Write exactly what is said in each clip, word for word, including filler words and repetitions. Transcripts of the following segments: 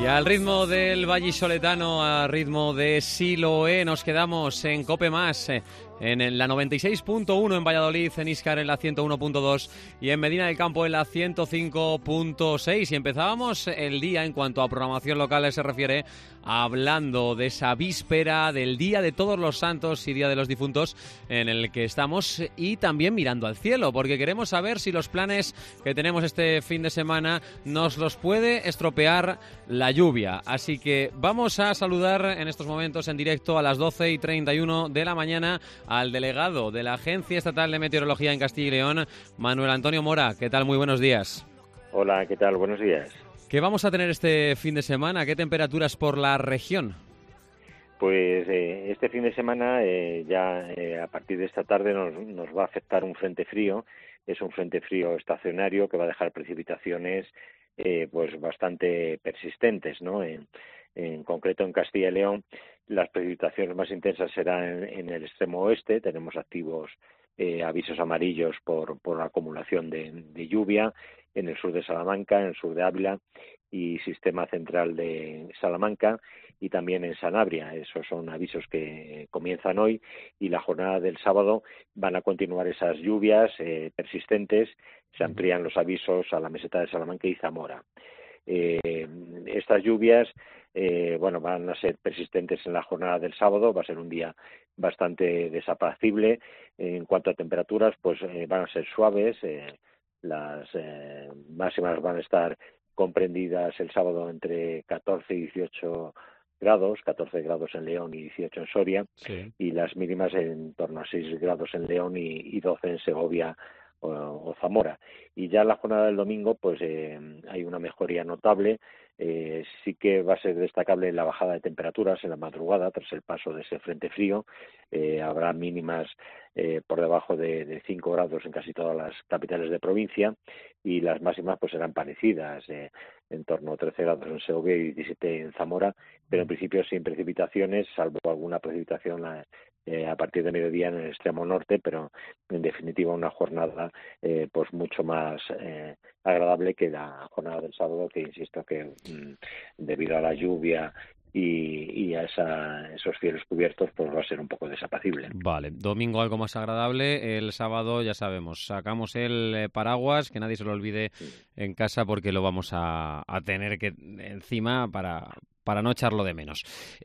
Y al ritmo del vallisoletano, al ritmo de Siloé, nos quedamos en Cope Más, en la noventa y seis punto uno en Valladolid, en Íscar en la ciento uno punto dos y en Medina del Campo en la ciento cinco punto seis. Y empezábamos el día, en cuanto a programación local se refiere, hablando de esa víspera del Día de Todos los Santos y Día de los Difuntos en el que estamos, y también mirando al cielo, porque queremos saber si los planes que tenemos este fin de semana nos los puede estropear la lluvia. Así que vamos a saludar en estos momentos en directo a las doce y treinta y uno de la mañana al delegado de la Agencia Estatal de Meteorología en Castilla y León, Manuel Antonio Mora. ¿Qué tal? Muy buenos días. Hola, ¿qué tal? Buenos días. ¿Qué vamos a tener este fin de semana? ¿Qué temperaturas por la región? Pues eh, este fin de semana, eh, ya eh, a partir de esta tarde, nos, nos va a afectar un frente frío. Es un frente frío estacionario que va a dejar precipitaciones eh, pues bastante persistentes, ¿no? En, en concreto, en Castilla y León, las precipitaciones más intensas serán en, en el extremo oeste. Tenemos activos eh, avisos amarillos por, por acumulación de, de lluvia en el sur de Salamanca, en el sur de Ávila y sistema central de Salamanca, y también en Sanabria. Esos son avisos que comienzan hoy, y la jornada del sábado van a continuar esas lluvias eh, persistentes. Se amplían los avisos a la meseta de Salamanca y Zamora. Eh, estas lluvias eh, bueno, van a ser persistentes en la jornada del sábado. Va a ser un día bastante desapacible. En cuanto a temperaturas, pues eh, van a ser suaves. Eh, las eh, máximas van a estar comprendidas el sábado entre catorce y dieciocho grados, catorce grados en León y dieciocho en Soria, sí. Y las mínimas en torno a seis grados en León y, y doce en Segovia o, o Zamora. Y ya en la jornada del domingo pues eh, hay una mejoría notable. Eh, sí que va a ser destacable la bajada de temperaturas en la madrugada tras el paso de ese frente frío. Eh, habrá mínimas eh, por debajo de, de cinco grados en casi todas las capitales de provincia, y las máximas pues serán parecidas, eh, en torno a trece grados en Segovia y diecisiete en Zamora, pero en principio sin precipitaciones, salvo alguna precipitación eh, a partir de mediodía en el extremo norte, pero en definitiva una jornada eh, pues mucho más eh, agradable que la jornada del sábado, que insisto que mmm, debido a la lluvia y, y a esa, esos cielos cubiertos pues va a ser un poco desapacible. Vale, domingo algo más agradable. El sábado ya sabemos, sacamos el eh, paraguas, que nadie se lo olvide en casa, porque lo vamos a, a tener que encima para... para no echarlo de menos.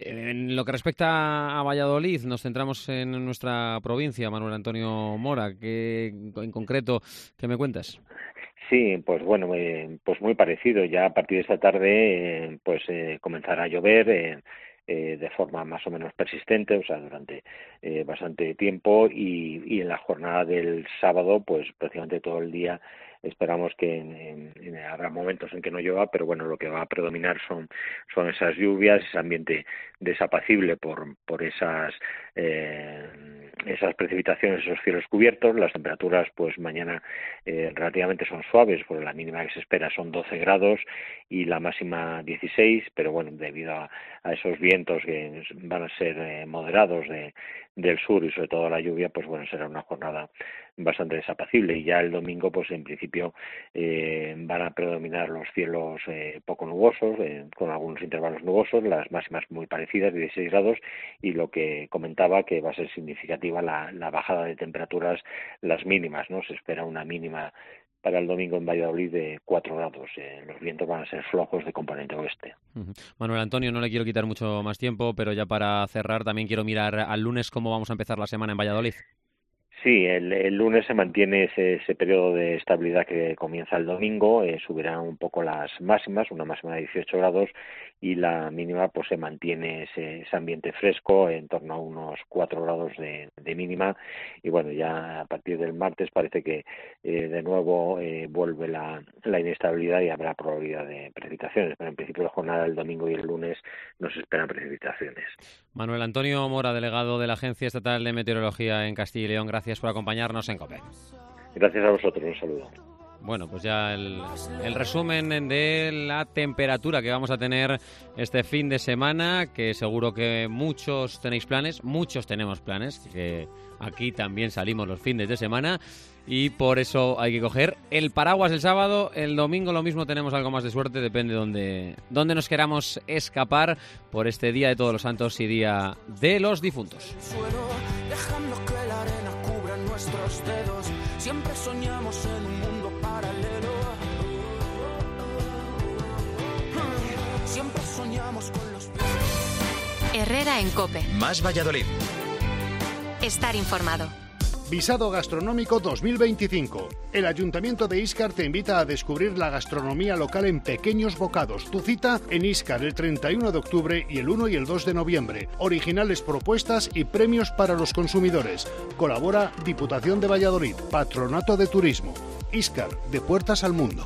En lo que respecta a Valladolid, nos centramos en nuestra provincia. Manuel Antonio Mora, ¿qué, en concreto, qué me cuentas? Sí, pues bueno, eh, pues muy parecido. Ya a partir de esta tarde eh, pues eh, comenzará a llover eh, eh, de forma más o menos persistente, o sea, durante eh, bastante tiempo, y, y en la jornada del sábado pues prácticamente todo el día. Esperamos que en, en, en, habrá momentos en que no llueva, pero bueno, lo que va a predominar son, son esas lluvias, ese ambiente desapacible por, por esas, eh, esas precipitaciones, esos cielos cubiertos. Las temperaturas pues mañana eh, relativamente son suaves, porque la mínima que se espera son doce grados y la máxima dieciséis, pero bueno, debido a, a esos vientos que van a ser eh, moderados de, del sur, y sobre todo la lluvia, pues bueno, será una jornada bastante desapacible. Y ya el domingo pues en principio eh, van a predominar los cielos eh, poco nubosos, eh, con algunos intervalos nubosos, las máximas muy parecidas, dieciséis grados, y lo que comentaba, que va a ser significativa la, la bajada de temperaturas, las mínimas, ¿no? Se espera una mínima para el domingo en Valladolid de cuatro grados. Eh, los vientos van a ser flojos de componente oeste. Uh-huh. Manuel Antonio, no le quiero quitar mucho más tiempo, pero ya para cerrar también quiero mirar al lunes cómo vamos a empezar la semana en Valladolid. Sí, el, el lunes se mantiene ese, ese periodo de estabilidad que comienza el domingo. Eh, subirán un poco las máximas, una máxima de dieciocho grados, y la mínima pues se mantiene ese, ese ambiente fresco, en torno a unos cuatro grados de, de mínima. Y bueno, ya a partir del martes parece que eh, de nuevo eh, vuelve la, la inestabilidad y habrá probabilidad de precipitaciones, pero en principio la jornada del domingo y el lunes no se esperan precipitaciones. Manuel Antonio Mora, delegado de la Agencia Estatal de Meteorología en Castilla y León, gracias por acompañarnos en COPE. Gracias a vosotros, un saludo. bueno, pues ya el, el resumen de la temperatura que vamos a tener este fin de semana, que seguro que muchos tenéis planes, muchos tenemos planes, que aquí también salimos los fines de semana y por eso hay que coger el paraguas el sábado, el domingo lo mismo, tenemos algo más de suerte, depende de dónde, dónde nos queramos escapar por este Día de Todos los Santos y Día de los Difuntos. Dejando que la arena cubra nuestros dedos, siempre soñamos en un mundo paralelo. Siempre soñamos con los Herrera en COPE. Más Valladolid. Estar informado. Visado Gastronómico dos mil veinticinco. El Ayuntamiento de Íscar te invita a descubrir la gastronomía local en pequeños bocados. Tu cita en Íscar el treinta y uno de octubre y el uno y el dos de noviembre. Originales propuestas y premios para los consumidores. Colabora Diputación de Valladolid, Patronato de Turismo. Íscar, de puertas al mundo.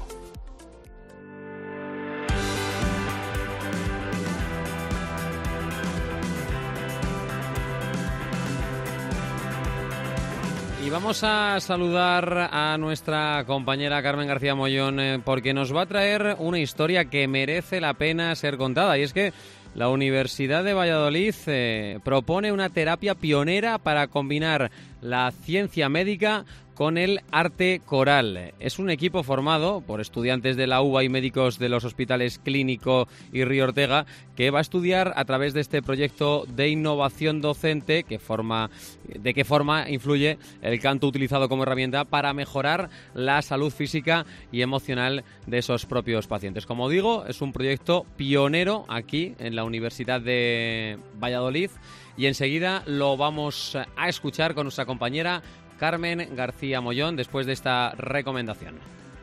Y vamos a saludar a nuestra compañera Carmen García Mollón eh, porque nos va a traer una historia que merece la pena ser contada. Y es que la Universidad de Valladolid eh, propone una terapia pionera para combinar la ciencia médica con el arte coral. Es un equipo formado por estudiantes de la U B A y médicos de los hospitales Clínico y Río Ortega que va a estudiar a través de este proyecto de innovación docente que forma, de qué forma influye el canto utilizado como herramienta para mejorar la salud física y emocional de esos propios pacientes. Como digo, es un proyecto pionero aquí en la Universidad de Valladolid y enseguida lo vamos a escuchar con nuestra compañera Carmen García Mollón después de esta recomendación.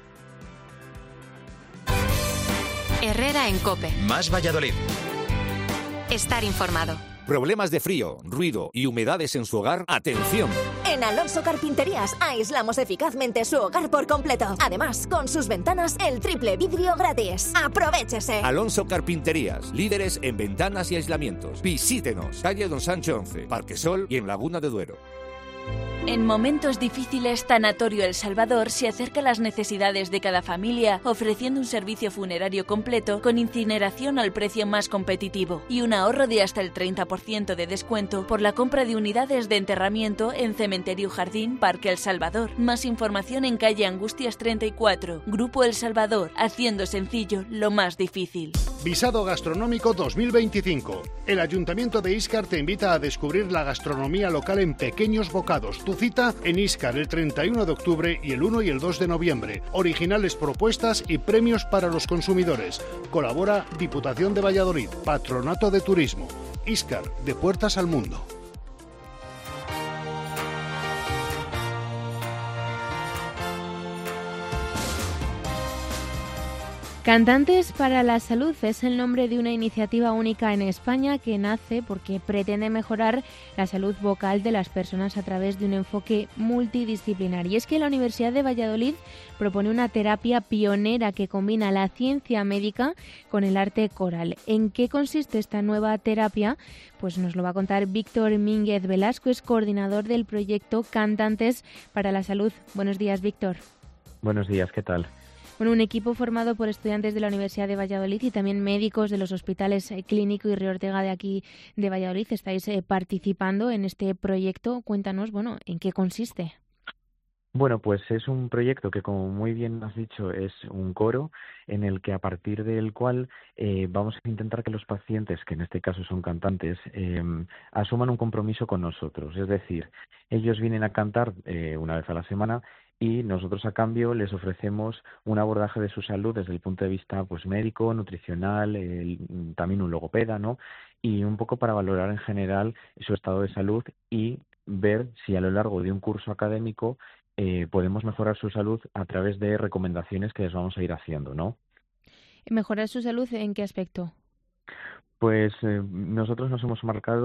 Herrera en COPE. Más Valladolid. Estar informado. ¿Problemas de frío, ruido y humedades en su hogar? ¡Atención! En Alonso Carpinterías aislamos eficazmente su hogar por completo. Además, con sus ventanas, el triple vidrio gratis. ¡Aprovéchese! Alonso Carpinterías, líderes en ventanas y aislamientos. Visítenos, calle Don Sancho once, Parque Sol y en Laguna de Duero. En momentos difíciles, Tanatorio El Salvador se acerca a las necesidades de cada familia, ofreciendo un servicio funerario completo con incineración al precio más competitivo y un ahorro de hasta el treinta por ciento de descuento por la compra de unidades de enterramiento en Cementerio Jardín Parque El Salvador. Más información en calle Angustias treinta y cuatro. Grupo El Salvador, haciendo sencillo lo más difícil. Visado Gastronómico dos mil veinticinco. El Ayuntamiento de Íscar te invita a descubrir la gastronomía local en pequeños bocados. Tu cita en Íscar el treinta y uno de octubre y el uno y el dos de noviembre. Originales propuestas y premios para los consumidores. Colabora Diputación de Valladolid, Patronato de Turismo. Íscar, de puertas al mundo. Cantantes para la Salud es el nombre de una iniciativa única en España que nace porque pretende mejorar la salud vocal de las personas a través de un enfoque multidisciplinar. Y es que la Universidad de Valladolid propone una terapia pionera que combina la ciencia médica con el arte coral. ¿En qué consiste esta nueva terapia? Pues nos lo va a contar Víctor Mínguez Velasco, es coordinador del proyecto Cantantes para la Salud. Buenos días, Víctor. Buenos días, ¿qué tal? Bueno, un equipo formado por estudiantes de la Universidad de Valladolid y también médicos de los hospitales Clínico y Río Ortega de aquí de Valladolid. Estáis eh, participando en este proyecto. Cuéntanos, bueno, ¿en qué consiste? Bueno, pues es un proyecto que, como muy bien has dicho, es un coro en el que a partir del cual eh, vamos a intentar que los pacientes, que en este caso son cantantes, eh, asuman un compromiso con nosotros. Es decir, ellos vienen a cantar eh, una vez a la semana y nosotros a cambio les ofrecemos un abordaje de su salud desde el punto de vista pues médico, nutricional, el, también un logopeda, ¿no? Y un poco para valorar en general su estado de salud y ver si a lo largo de un curso académico eh, podemos mejorar su salud a través de recomendaciones que les vamos a ir haciendo, ¿no? ¿Mejorar su salud en qué aspecto? Pues eh, nosotros nos hemos marcado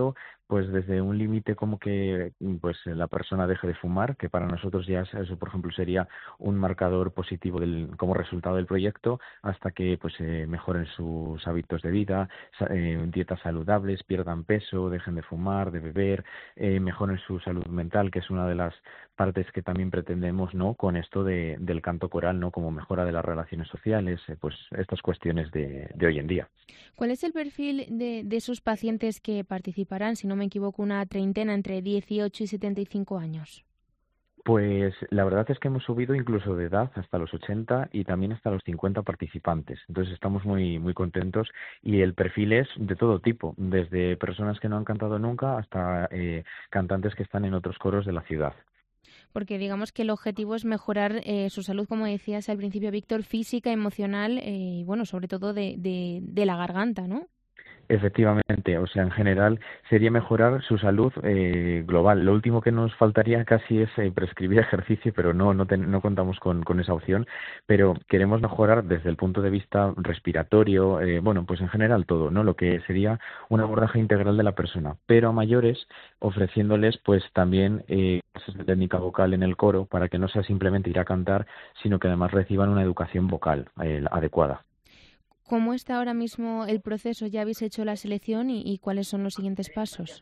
pues desde un límite como que pues la persona deje de fumar, que para nosotros ya eso, por ejemplo, sería un marcador positivo del, como resultado del proyecto, hasta que pues eh, mejoren sus hábitos de vida, eh, dietas saludables, pierdan peso, dejen de fumar, de beber, eh, mejoren su salud mental, que es una de las partes que también pretendemos, ¿no?, con esto de, del canto coral, ¿no?, como mejora de las relaciones sociales, eh, pues estas cuestiones de, de hoy en día. ¿Cuál es el perfil de, de esos pacientes que participarán? Si no me equivoco, una treintena entre dieciocho y setenta y cinco años. Pues la verdad es que hemos subido incluso de edad hasta los ochenta y también hasta los cincuenta participantes. Entonces estamos muy muy contentos y el perfil es de todo tipo, desde personas que no han cantado nunca hasta eh, cantantes que están en otros coros de la ciudad. Porque digamos que el objetivo es mejorar eh, su salud, como decías al principio, Víctor, física, emocional eh, y, bueno, sobre todo de, de, de la garganta, ¿no? Efectivamente, o sea, en general sería mejorar su salud eh, global. Lo último que nos faltaría casi es eh, prescribir ejercicio, pero no no, ten, no contamos con, con esa opción. Pero queremos mejorar desde el punto de vista respiratorio, eh, bueno, pues en general todo, ¿no? Lo que sería un abordaje integral de la persona, pero a mayores ofreciéndoles pues también eh, clases de técnica vocal en el coro para que no sea simplemente ir a cantar, sino que además reciban una educación vocal eh, adecuada. ¿Cómo está ahora mismo el proceso? ¿Ya habéis hecho la selección y, y cuáles son los siguientes pasos?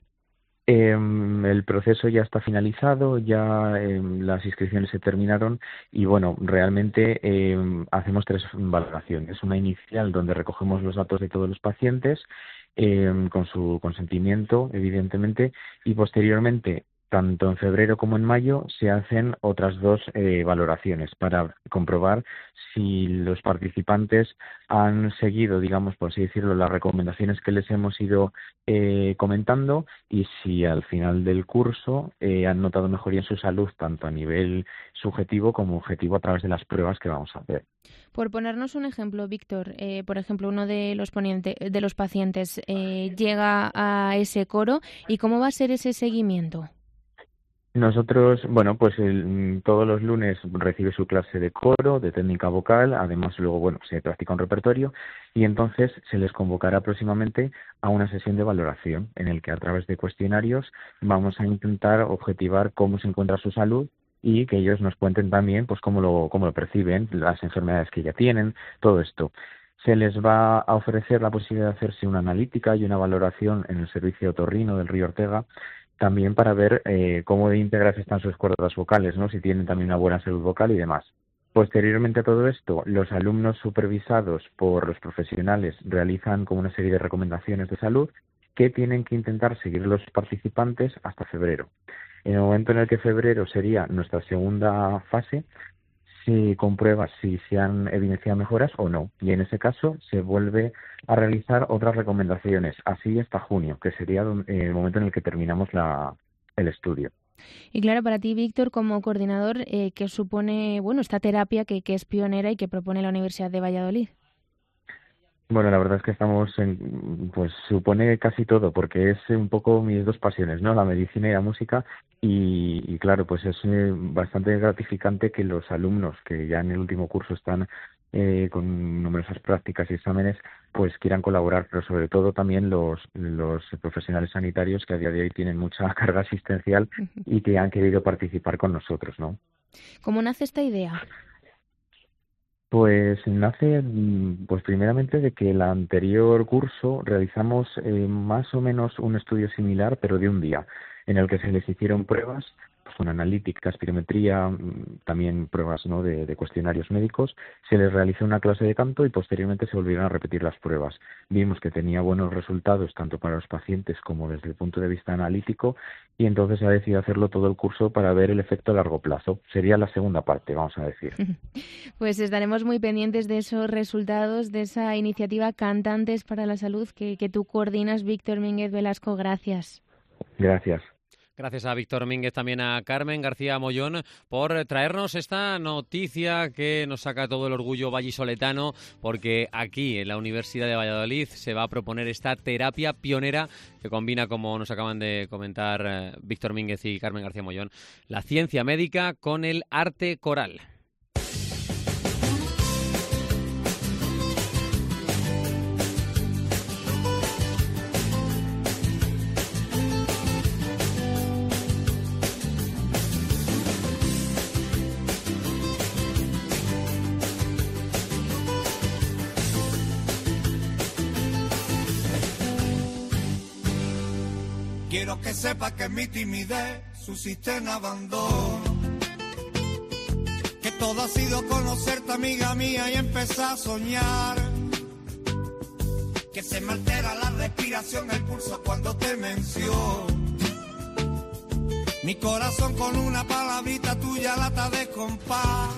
Eh, el proceso ya está finalizado, ya eh, las inscripciones se terminaron y bueno, realmente eh, hacemos tres valoraciones. Una inicial donde recogemos los datos de todos los pacientes eh, con su consentimiento, evidentemente, y posteriormente, tanto en febrero como en mayo, se hacen otras dos eh, valoraciones para comprobar si los participantes han seguido, digamos, por así decirlo, las recomendaciones que les hemos ido eh, comentando y si al final del curso eh, han notado mejoría en su salud, tanto a nivel subjetivo como objetivo a través de las pruebas que vamos a hacer. Por ponernos un ejemplo, Víctor, eh, por ejemplo, uno de los, poniente, de los pacientes eh, llega a ese coro y ¿cómo va a ser ese seguimiento? Nosotros, bueno, pues el, todos los lunes recibe su clase de coro, de técnica vocal, además luego, bueno, se practica un repertorio y entonces se les convocará próximamente a una sesión de valoración en el que a través de cuestionarios vamos a intentar objetivar cómo se encuentra su salud y que ellos nos cuenten también pues cómo lo, cómo lo perciben, las enfermedades que ya tienen, todo esto. Se les va a ofrecer la posibilidad de hacerse una analítica y una valoración en el servicio otorrino del Río Ortega, también para ver eh, cómo de íntegras están sus cuerdas vocales, ¿no? Si tienen también una buena salud vocal y demás. Posteriormente a todo esto, los alumnos supervisados por los profesionales realizan como una serie de recomendaciones de salud que tienen que intentar seguir los participantes hasta febrero. En el momento en el que febrero sería nuestra segunda fase, se comprueba si se han evidenciado mejoras o no. Y en ese caso se vuelve a realizar otras recomendaciones, así hasta junio, que sería el momento en el que terminamos la, el estudio. Y claro, para ti, Víctor, como coordinador, eh, ¿qué supone bueno esta terapia que, que es pionera y que propone la Universidad de Valladolid? Bueno, la verdad es que estamos en, pues supone casi todo, porque es un poco mis dos pasiones, ¿no? La medicina y la música, y, y claro, pues es eh, bastante gratificante que los alumnos que ya en el último curso están eh, con numerosas prácticas y exámenes, pues quieran colaborar, pero sobre todo también los, los profesionales sanitarios que a día de hoy tienen mucha carga asistencial y que han querido participar con nosotros, ¿no? ¿Cómo nace esta idea? Pues nace, pues primeramente de que el anterior curso realizamos eh, más o menos un estudio similar, pero de un día, en el que se les hicieron pruebas, pues con analítica, espirometría, también pruebas, ¿no?, de, de cuestionarios médicos. Se les realizó una clase de canto y posteriormente se volvieron a repetir las pruebas. Vimos que tenía buenos resultados tanto para los pacientes como desde el punto de vista analítico y entonces se ha decidido hacerlo todo el curso para ver el efecto a largo plazo. Sería la segunda parte, vamos a decir. Pues estaremos muy pendientes de esos resultados, de esa iniciativa Cantantes para la Salud que, que tú coordinas, Víctor Mínguez Velasco. Gracias. Gracias. Gracias a Víctor Mínguez, también a Carmen García Mollón por traernos esta noticia que nos saca todo el orgullo vallisoletano, porque aquí en la Universidad de Valladolid se va a proponer esta terapia pionera que combina, como nos acaban de comentar eh, Víctor Mínguez y Carmen García Mollón, la ciencia médica con el arte coral. Quiero que sepa que mi timidez suscita en abandono, que todo ha sido conocerte, amiga mía, y empezar a soñar, que se me altera la respiración, el pulso cuando te menciono. Mi corazón con una palabrita tuya lata de compás.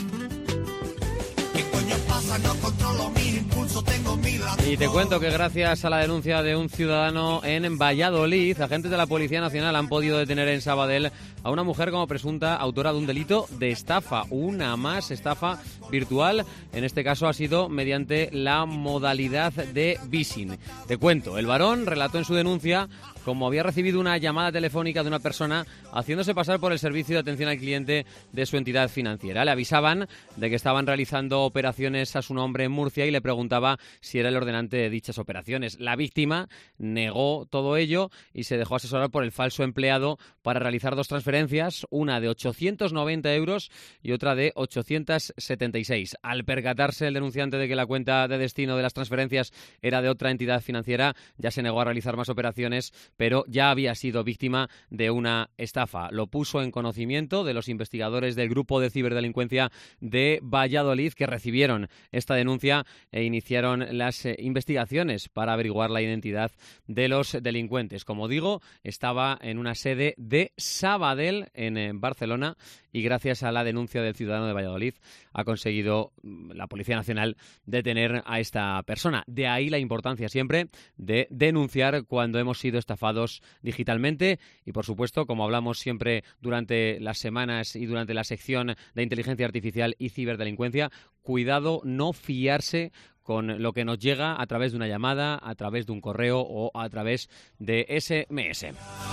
¿Qué coño pasa? No controlo mis impulsos, tengo mil latidos. Y te cuento que gracias a la denuncia de un ciudadano en Valladolid, agentes de la Policía Nacional han podido detener en Sabadell a una mujer como presunta autora de un delito de estafa, una más estafa virtual. En este caso ha sido mediante la modalidad de phishing. Te cuento, el varón relató en su denuncia como había recibido una llamada telefónica de una persona haciéndose pasar por el servicio de atención al cliente de su entidad financiera. Le avisaban de que estaban realizando operaciones a su nombre en Murcia y le preguntaba si era el ordenante de dichas operaciones. La víctima negó todo ello y se dejó asesorar por el falso empleado para realizar dos transferencias, una de ochocientos noventa euros y otra de ochocientos setenta y seis. Al percatarse el denunciante de que la cuenta de destino de las transferencias era de otra entidad financiera, ya se negó a realizar más operaciones, pero ya había sido víctima de una estafa. Lo puso en conocimiento de los investigadores del Grupo de Ciberdelincuencia de Valladolid, que recibieron esta denuncia e iniciaron las eh, investigaciones para averiguar la identidad de los delincuentes. Como digo, estaba en una sede de Sabadell, en, en Barcelona, y gracias a la denuncia del ciudadano de Valladolid ha conseguido la Policía Nacional detener a esta persona. De ahí la importancia siempre de denunciar cuando hemos sido estafados digitalmente y, por supuesto, como hablamos siempre durante las semanas y durante la sección de inteligencia artificial y ciberdelincuencia, cuidado, no fiarse con lo que nos llega a través de una llamada, a través de un correo o a través de ese eme ese.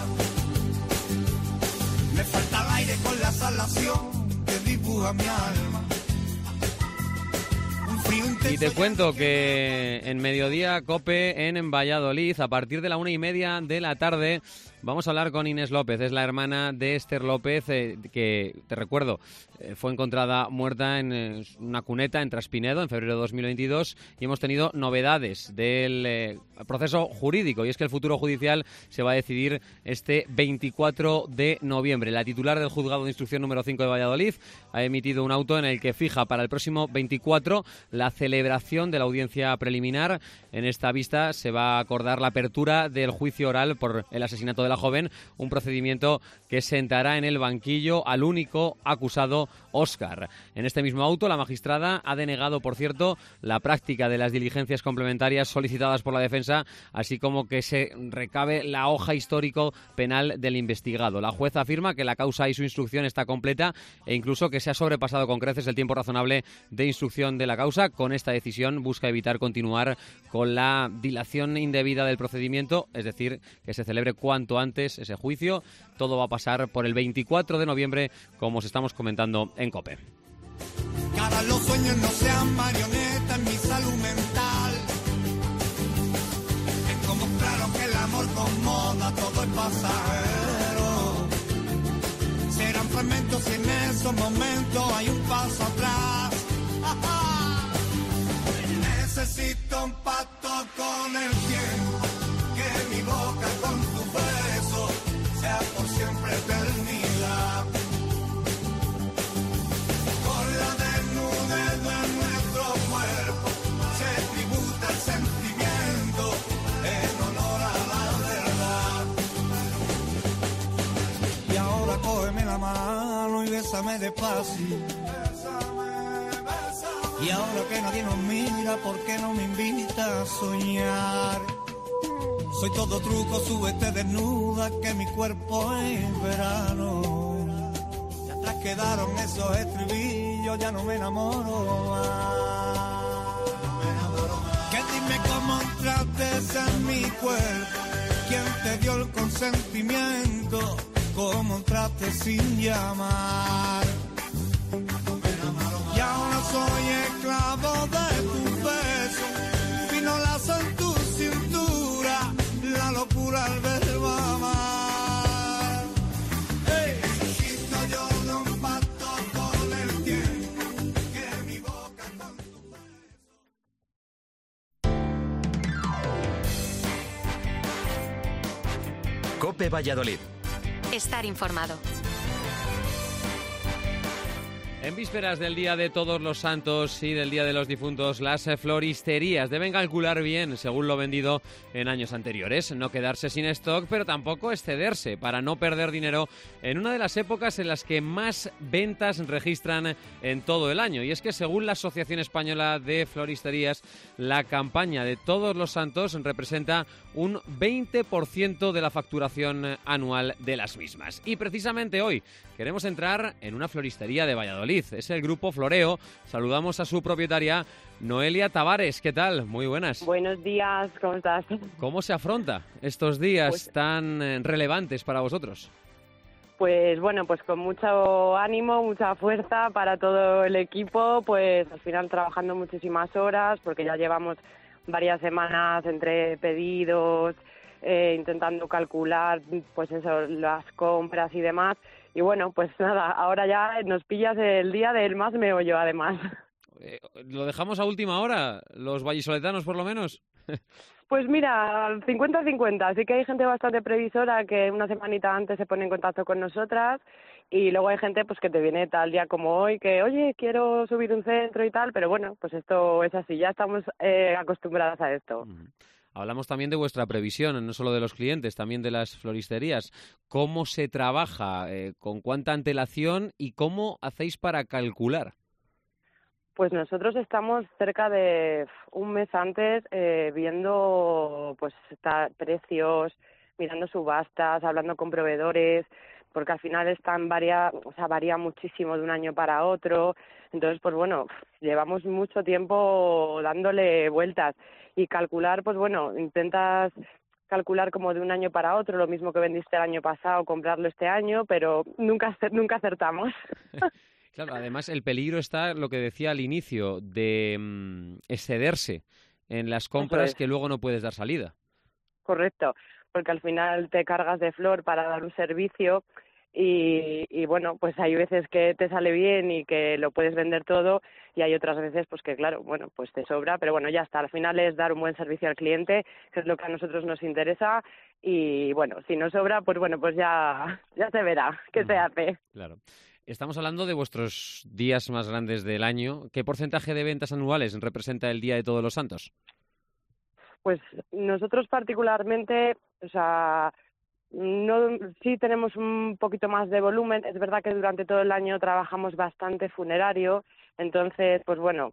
Me falta el aire con la salación que dibuja mi alma. Y te cuento que en Mediodía COPE en Valladolid, a partir de la una y media de la tarde, vamos a hablar con Inés López. Es la hermana de Esther López, eh, que, te recuerdo, eh, fue encontrada muerta en eh, una cuneta en Traspinedo en febrero de dos mil veintidós, y hemos tenido novedades del eh, proceso jurídico, y es que el futuro judicial se va a decidir este veinticuatro de noviembre. La titular del Juzgado de Instrucción número cinco de Valladolid ha emitido un auto en el que fija para el próximo veinticuatro la celebración de la audiencia preliminar. En esta vista se va a acordar la apertura del juicio oral por el asesinato de la joven, un procedimiento que sentará en el banquillo al único acusado, Óscar. En este mismo auto, la magistrada ha denegado, por cierto, la práctica de las diligencias complementarias solicitadas por la defensa, así como que se recabe la hoja histórico penal del investigado. La jueza afirma que la causa y su instrucción está completa e incluso que se ha sobrepasado con creces el tiempo razonable de instrucción de la causa. Con esta decisión busca evitar continuar con la dilación indebida del procedimiento, es decir, que se celebre cuanto antes ese juicio. Todo va a pasar por el veinticuatro de noviembre, como os estamos comentando en COPE. Que ahora los sueños no sean marionetas en mi salud mental. Es como claro que el amor con moda todo es pasajero. Serán fragmentos y en esos momentos hay un paso atrás. Necesito un pacto con el tiempo, que mi boca con tu beso sea por siempre eternidad. Con la desnudez de nuestro cuerpo se tributa el sentimiento en honor a la verdad. Y ahora cógeme la mano y bésame despacio. Y ahora que nadie nos mira, ¿por qué no me invita a soñar? Soy todo truco, súbete desnuda, que mi cuerpo es verano. Y atrás quedaron esos estribillos, ya no me enamoro más. Que dime cómo entraste en mi cuerpo, quién te dio el consentimiento, cómo entraste sin llamar. Y ahora soy esclavo de tu beso, fino lazo en tu cintura, la locura al verbo amar. Hey. Necesito yo de un pacto con el tiempo, que mi boca con tu beso. COPE Valladolid. Estar informado. En vísperas del Día de Todos los Santos y del Día de los Difuntos, las floristerías deben calcular bien según lo vendido en años anteriores. No quedarse sin stock, pero tampoco excederse para no perder dinero en una de las épocas en las que más ventas registran en todo el año. Y es que según la Asociación Española de Floristerías, la campaña de Todos los Santos representa un veinte por ciento de la facturación anual de las mismas. Y precisamente hoy queremos entrar en una floristería de Valladolid. Es el Grupo Floreo. Saludamos a su propietaria, Noelia Tavares. ¿Qué tal? Muy buenas. Buenos días, ¿cómo estás? ¿Cómo se afronta estos días pues, tan eh, relevantes para vosotros? Pues bueno, pues con mucho ánimo, mucha fuerza para todo el equipo, pues al final trabajando muchísimas horas, porque ya llevamos varias semanas entre pedidos, eh, intentando calcular pues eso, las compras y demás. Y bueno, pues nada, ahora ya nos pillas el día del más meollo, además. Eh, ¿Lo dejamos a última hora, los vallisoletanos por lo menos? Pues mira, cincuenta cincuenta, así que hay gente bastante previsora que una semanita antes se pone en contacto con nosotras, y luego hay gente pues que te viene tal día como hoy, que oye, quiero subir un centro y tal, pero bueno, pues esto es así, ya estamos eh, acostumbradas a esto. Uh-huh. Hablamos también de vuestra previsión, no solo de los clientes, también de las floristerías. ¿Cómo se trabaja? Eh, ¿Con cuánta antelación? ¿Y cómo hacéis para calcular? Pues nosotros estamos cerca de un mes antes eh, viendo pues está, precios, mirando subastas, hablando con proveedores, porque al final están varia, o sea, varía muchísimo de un año para otro. Entonces, pues bueno, llevamos mucho tiempo dándole vueltas. Y calcular, pues bueno, intentas calcular como de un año para otro, lo mismo que vendiste el año pasado, comprarlo este año, pero nunca nunca acertamos. Claro, además el peligro está, lo que decía al inicio, de mm, excederse en las compras es. que luego no puedes dar salida. Correcto, porque al final te cargas de flor para dar un servicio y, y bueno, pues hay veces que te sale bien y que lo puedes vender todo, y hay otras veces pues que claro, bueno, pues te sobra, pero bueno, ya está, al final es dar un buen servicio al cliente, que es lo que a nosotros nos interesa, y bueno, si no sobra, pues bueno, pues ya, ya se verá qué se hace. Claro. Estamos hablando de vuestros días más grandes del año. ¿Qué porcentaje de ventas anuales representa el Día de Todos los Santos? Pues nosotros particularmente, o sea, no, sí tenemos un poquito más de volumen. Es verdad que durante todo el año trabajamos bastante funerario, entonces, pues bueno,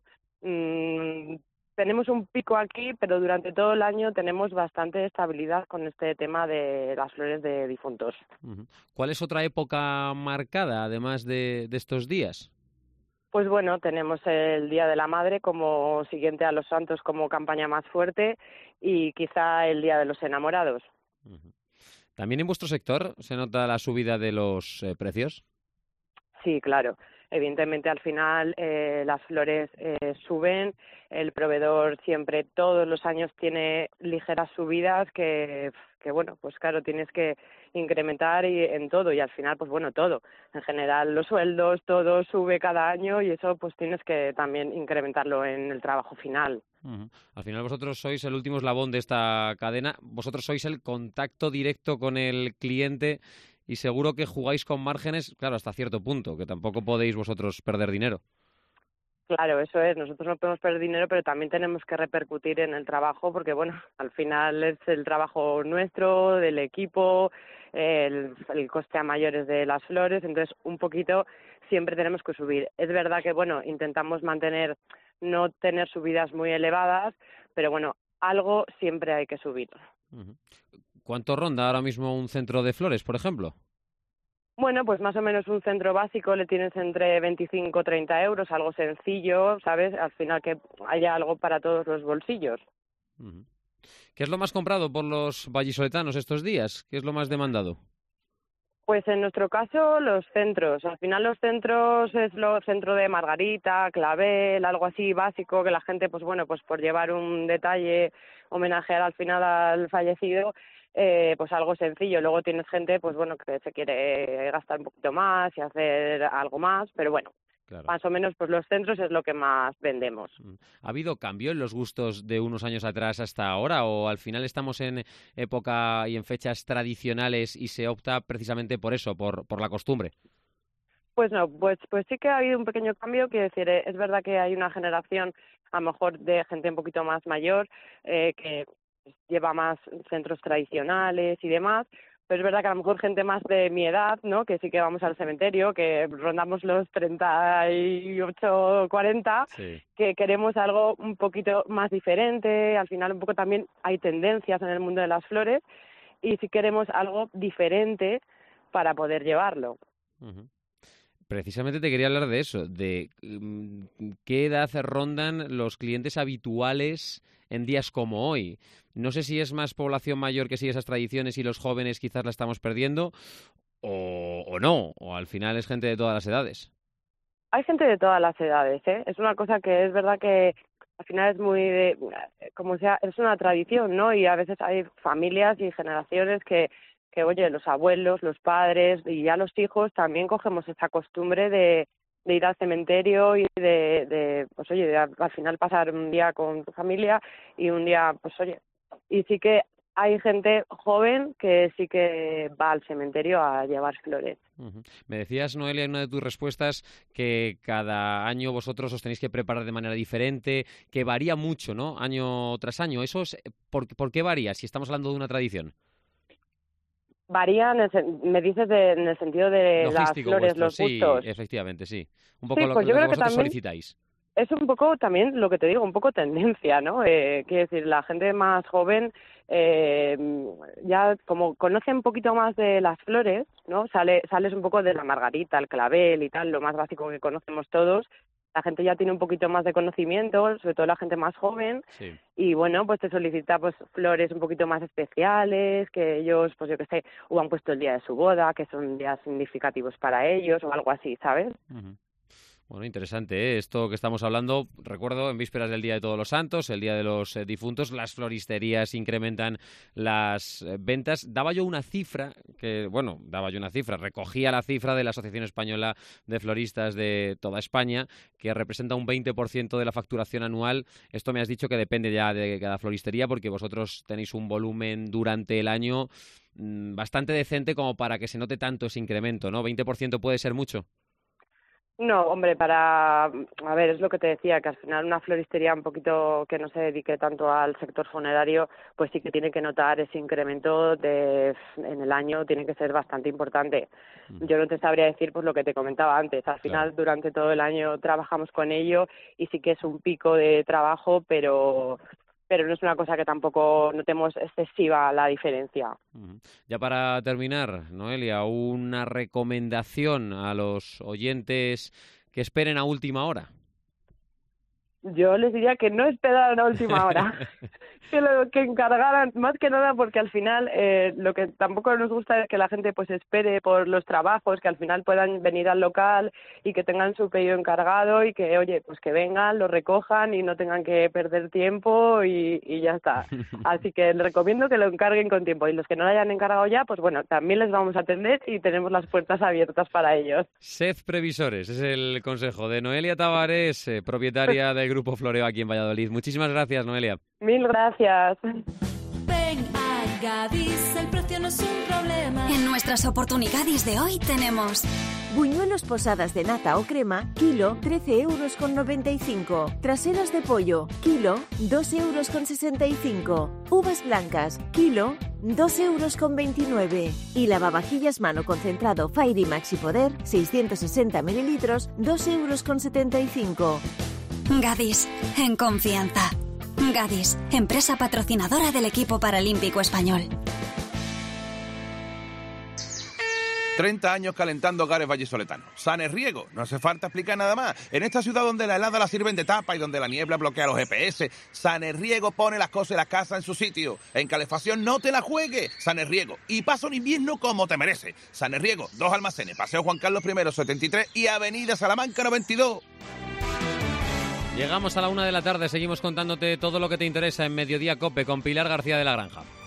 mmm, tenemos un pico aquí, pero durante todo el año tenemos bastante estabilidad con este tema de las flores de difuntos. Uh-huh. ¿Cuál es otra época marcada, además de, de estos días? Pues bueno, tenemos el Día de la Madre como siguiente a los Santos como campaña más fuerte, y quizá el Día de los Enamorados. Uh-huh. ¿También en vuestro sector se nota la subida de los eh, precios? Sí, claro. Evidentemente, al final eh, las flores eh, suben, el proveedor siempre todos los años tiene ligeras subidas que, que, bueno, pues claro, tienes que incrementar y, en todo, y al final, pues bueno, todo. En general, los sueldos, todo sube cada año, y eso pues tienes que también incrementarlo en el trabajo final. Uh-huh. Al final vosotros sois el último eslabón de esta cadena, vosotros sois el contacto directo con el cliente, y seguro que jugáis con márgenes, claro, hasta cierto punto, que tampoco podéis vosotros perder dinero. Claro, eso es. Nosotros no podemos perder dinero, pero también tenemos que repercutir en el trabajo, porque, bueno, al final es el trabajo nuestro, del equipo, el, el coste a mayores de las flores, entonces un poquito siempre tenemos que subir. Es verdad que, bueno, intentamos mantener, no tener subidas muy elevadas, pero, bueno, algo siempre hay que subir. Uh-huh. ¿Cuánto ronda ahora mismo un centro de flores, por ejemplo? Bueno, pues más o menos un centro básico le tienes entre veinticinco y treinta euros, algo sencillo, ¿sabes? Al final que haya algo para todos los bolsillos. Uh-huh. ¿Qué es lo más comprado por los vallisoletanos estos días? ¿Qué es lo más demandado? Pues en nuestro caso los centros. Al final los centros es lo centro de margarita, clavel, algo así básico que la gente, pues bueno, pues por llevar un detalle, homenajear al final al fallecido, eh, pues algo sencillo. Luego tienes gente, pues bueno, que se quiere gastar un poquito más y hacer algo más, pero bueno, claro. Más o menos pues los centros es lo que más vendemos. ¿Ha habido cambio en los gustos de unos años atrás hasta ahora o al final estamos en época y en fechas tradicionales y se opta precisamente por eso, por, por la costumbre? Pues no, pues pues sí que ha habido un pequeño cambio, quiero decir, es verdad que hay una generación a lo mejor de gente un poquito más mayor eh, que lleva más centros tradicionales y demás, pero es verdad que a lo mejor gente más de mi edad, ¿no? Que sí que vamos al cementerio, que rondamos los treinta y ocho, cuarenta, sí. Que queremos algo un poquito más diferente, al final un poco también hay tendencias en el mundo de las flores y sí queremos algo diferente para poder llevarlo. Uh-huh. Precisamente te quería hablar de eso, de um, qué edad rondan los clientes habituales en días como hoy. No sé si es más población mayor que sigue esas tradiciones y los jóvenes quizás la estamos perdiendo o, o no, o al final es gente de todas las edades. Hay gente de todas las edades, ¿eh? Es una cosa que es verdad que al final es muy de, como sea, es una tradición, ¿no? Y a veces hay familias y generaciones que que oye, los abuelos, los padres y ya los hijos también cogemos esa costumbre de, de ir al cementerio y de, de pues oye, de al final pasar un día con tu familia y un día, pues oye, y sí que hay gente joven que sí que va al cementerio a llevar flores. Uh-huh. Me decías, Noelia, en una de tus respuestas que cada año vosotros os tenéis que preparar de manera diferente, que varía mucho, ¿no? Año tras año. ¿Eso es, por, por qué varía si estamos hablando de una tradición? Varía, en el, me dices, de, en el sentido de logístico las flores, vuestro, los gustos. Sí, efectivamente, sí. Un poco sí, lo, pues lo yo que creo vosotros que también solicitáis. Es un poco también lo que te digo, un poco tendencia, ¿no? Eh, quiero decir, la gente más joven eh, ya como conoce un poquito más de las flores, ¿no? Sale, sales un poco de la margarita, el clavel y tal, lo más básico que conocemos todos. La gente ya tiene un poquito más de conocimiento, sobre todo la gente más joven, sí. Y bueno, pues te solicita pues flores un poquito más especiales, que ellos, pues yo qué sé, o han puesto el día de su boda, que son días significativos para ellos, o algo así, ¿sabes? Uh-huh. Bueno, interesante, ¿eh? Esto que estamos hablando, recuerdo, en vísperas del Día de Todos los Santos, el Día de los eh, Difuntos, las floristerías incrementan las eh, ventas. Daba yo una cifra, que bueno, daba yo una cifra, recogía la cifra de la Asociación Española de Floristas de toda España, que representa un veinte por ciento de la facturación anual. Esto me has dicho que depende ya de cada floristería, porque vosotros tenéis un volumen durante el año mmm, bastante decente como para que se note tanto ese incremento, ¿no? ¿veinte por ciento puede ser mucho? No, hombre, para, a ver, es lo que te decía, que al final una floristería un poquito que no se dedique tanto al sector funerario, pues sí que tiene que notar ese incremento de en el año, tiene que ser bastante importante. Mm. Yo no te sabría decir pues lo que te comentaba antes, al final claro. Durante todo el año trabajamos con ello y sí que es un pico de trabajo, pero... pero no es una cosa que tampoco notemos excesiva la diferencia. Uh-huh. Ya para terminar, Noelia, una recomendación a los oyentes que esperen a última hora. Yo les diría que no esperaran a última hora, que lo que encargaran, más que nada porque al final eh, lo que tampoco nos gusta es que la gente pues espere por los trabajos, que al final puedan venir al local y que tengan su pedido encargado y que, oye, pues que vengan, lo recojan y no tengan que perder tiempo y, y ya está. Así que les recomiendo que lo encarguen con tiempo y los que no lo hayan encargado ya, pues bueno, también les vamos a atender y tenemos las puertas abiertas para ellos. Sed previsores, es el consejo de Noelia Tavares, eh, propietaria del Grupo Floreo aquí en Valladolid. Muchísimas gracias, Noelia. Mil gracias. Ven a Gadis, el precio no es un problema. En nuestras oportunidades de hoy tenemos buñuelos posadas de nata o crema, kilo, trece euros con noventa y cinco. Traseras de pollo, kilo, dos euros con sesenta y cinco. Uvas blancas, kilo, dos euros con veintinueve. Y lavavajillas mano concentrado Fairy Maxi Poder, seiscientos sesenta mililitros, dos euros con setenta y cinco. Gadis, en confianza. Gadis, empresa patrocinadora del equipo paralímpico español. treinta años calentando hogares vallisoletanos. Sanerriego, no hace falta explicar nada más. En esta ciudad donde la helada la sirven de tapa y donde la niebla bloquea los G P S, Sanerriego pone las cosas de la casa en su sitio. En calefacción no te la juegues. Sanerriego. Y pasa un invierno como te merece. Sanerriego, dos almacenes, Paseo Juan Carlos I setenta y tres y Avenida Salamanca noventa y dos. Llegamos a la una de la tarde, seguimos contándote todo lo que te interesa en Mediodía COPE con Pilar García de la Granja.